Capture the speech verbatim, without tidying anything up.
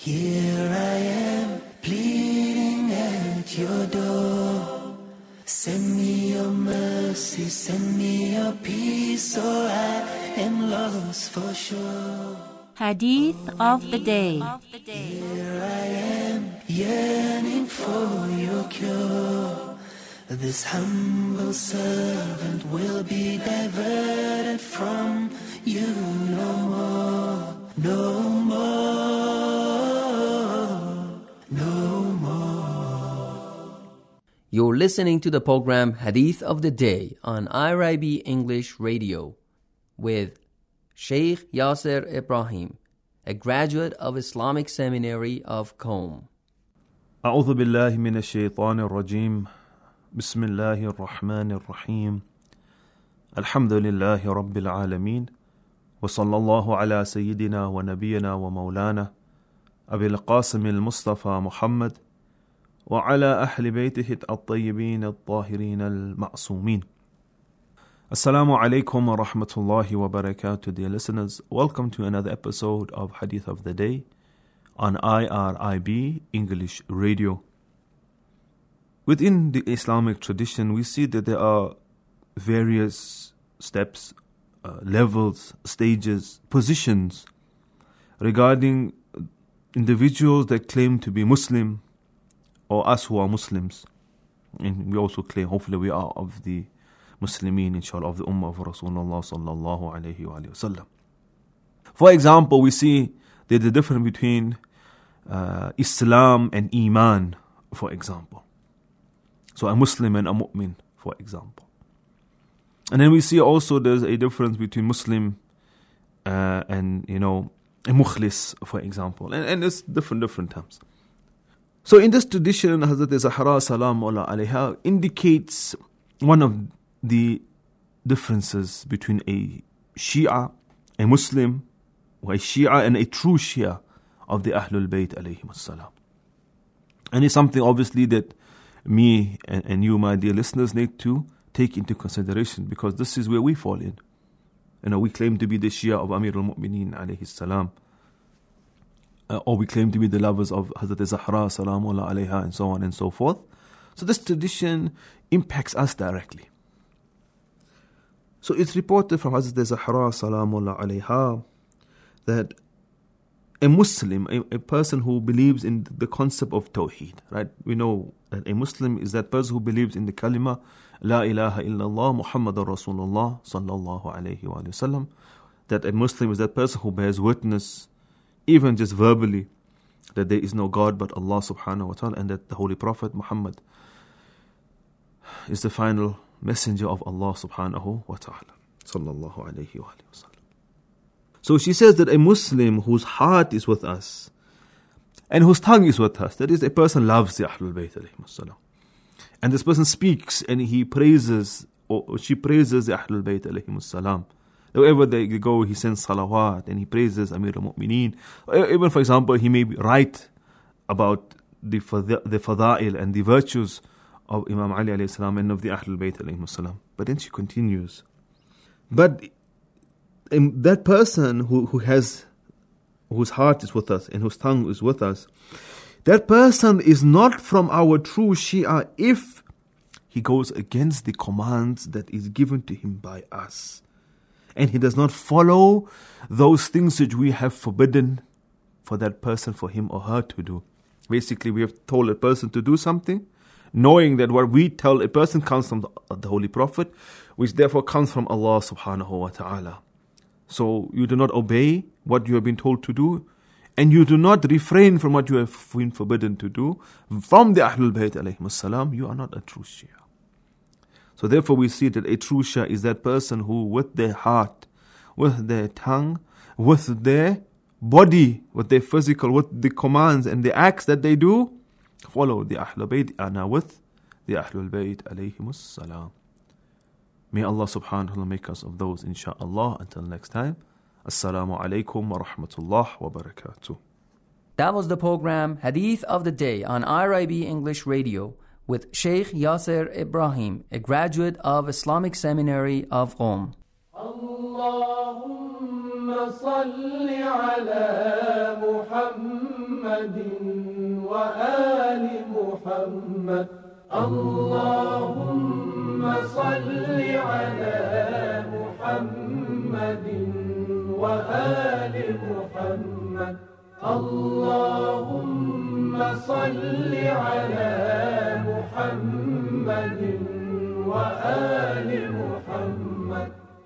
Here I am, pleading at your door. Send me your mercy, send me your peace, or I am lost for sure. Hadith of the day. Here I am, yearning for your cure. This humble servant will be diverted from you no more, no more, no more. You're listening to the program Hadith of the Day on I R I B English Radio with Sheikh Yasser Ibrahim, a graduate of Islamic Seminary of Qom. أعوذ بالله من الشيطان الرجيم. بسم الله الرحمن الرحيم. الحمد لله رب العالمين. وصلى الله على سيدنا ونبينا ومولانا أبي القاسم المصطفى محمد وعلى أهل بيته الطيبين الطاهرين المعصومين. Assalamu alaikum wa rahmatullahi wa barakatuh, dear listeners. Welcome to another episode of Hadith of the Day on I R I B English Radio. Within the Islamic tradition, we see that there are various steps, uh, levels, stages, positions regarding individuals that claim to be Muslim or us who are Muslims. And we also claim, hopefully we are of the Muslimin, inshallah, of the Ummah of Rasulullah sallallahu alayhi wa sallam. For example, we see there's a difference between uh, Islam and Iman, for example. So a Muslim and a mu'min, for example. And then we see also there's a difference between Muslim uh, and, you know, a mukhlis, for example. And, and it's different, different terms. So in this tradition, Hazrat Zahra salam Allah alayha indicates one of the differences between a Shia, a Muslim, or a Shia and a true Shia of the Ahlul Bayt alayhim as-salam. And it's something obviously that me and, and you, my dear listeners, need to take into consideration, because this is where we fall in. You know, we claim to be the Shia of Amir al-Mu'mineen alayhi salam, uh, or we claim to be the lovers of Hazrat Zahra salamullah alayha, and so on and so forth. So this tradition impacts us directly. So it's reported from Hazrat Zahra salamullah alayha that a Muslim, a, a person who believes in the concept of Tawheed, right? We know that a Muslim is that person who believes in the kalima, La ilaha illallah Muhammadur Rasulullah sallallahu alayhi wa sallam. That a Muslim is that person who bears witness, even just verbally, that there is no God but Allah subhanahu wa ta'ala, and that the Holy Prophet Muhammad is the final messenger of Allah subhanahu wa ta'ala sallallahu alayhi wa sallam. So she says that a Muslim whose heart is with us and whose tongue is with us, that is, a person loves the Ahlul Bayt alayhim as-salam, and this person speaks and he praises, or she praises the Ahlul Bayt alayhim as-salam. Wherever they go, he sends salawat and he praises Amir al-Mu'mineen. Even, for example, he may write about the the fada'il and the virtues of Imam Ali alayhi salam and of the Ahlul Bayt alayhim as-salam. But then she continues, but um, that person who, who has, whose heart is with us and whose tongue is with us, that person is not from our true Shia if he goes against the commands that is given to him by us, and he does not follow those things which we have forbidden for that person, for him or her to do. Basically, we have told a person to do something, knowing that what we tell a person comes from the, the Holy Prophet, which therefore comes from Allah subhanahu wa ta'ala. So you do not obey what you have been told to do, and you do not refrain from what you have been forbidden to do from the Ahlul Bayt alayhim as-salam, you are not a true Shia. So therefore we see that a true Shia is that person who with their heart, with their tongue, with their body, with their physical, with the commands and the acts that they do, follow the Ahlul Bayt, and are with the Ahlul Bayt alayhim as-salam. May Allah subhanahu wa ta'ala make us of those, insha'Allah. Until next time, Assalamu alaikum wa rahmatullah wa barakatuh. That was the program Hadith of the Day on I R I B English Radio with Sheikh Yasser Ibrahim, a graduate of Islamic Seminary of Qom. Allahumma salli ala Muhammad محمد وآل محمد. اللهم صل على محمد وآل محمد. اللهم صل على محمد وآل